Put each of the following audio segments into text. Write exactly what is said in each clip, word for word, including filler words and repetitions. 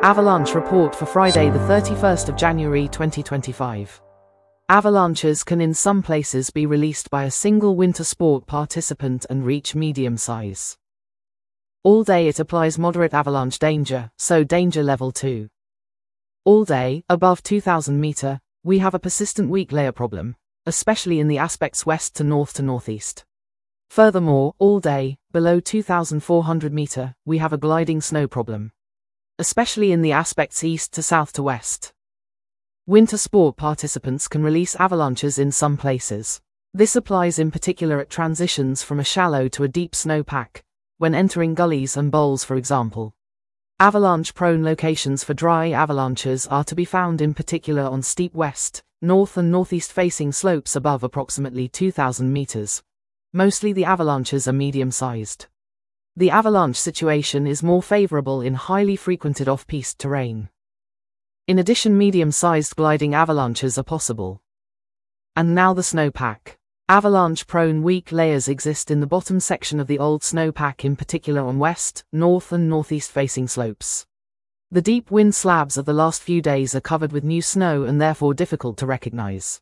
Avalanche report for Friday the thirty-first of January twenty twenty-five. Avalanches can in some places be released by a single winter sport participant and reach medium size. All day it applies moderate avalanche danger, so danger level two. All day, above two thousand meter, we have a persistent weak layer problem, especially in the aspects west to north to northeast. Furthermore, all day, below two thousand four hundred meter, we have a gliding snow problem, especially in the aspects east to south to west. Winter sport participants can release avalanches in some places. This applies in particular at transitions from a shallow to a deep snowpack, when entering gullies and bowls for example. Avalanche-prone locations for dry avalanches are to be found in particular on steep west, north and northeast-facing slopes above approximately two thousand meters. Mostly the avalanches are medium-sized. The avalanche situation is more favorable in highly frequented off-piste terrain. In addition, medium-sized gliding avalanches are possible. And now the snowpack. Avalanche-prone weak layers exist in the bottom section of the old snowpack, in particular on west, north and northeast-facing slopes. The deep wind slabs of the last few days are covered with new snow and therefore difficult to recognize.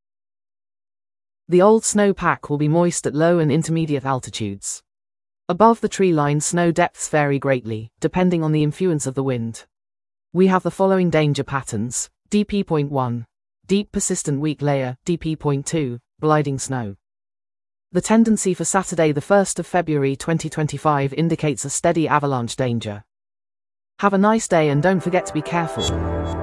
The old snowpack will be moist at low and intermediate altitudes. Above the tree line, snow depths vary greatly, depending on the influence of the wind. We have the following danger patterns: D P point one, deep persistent weak layer, D P point two, gliding snow. The tendency for Saturday the first of February twenty twenty-five indicates a steady avalanche danger. Have a nice day and don't forget to be careful.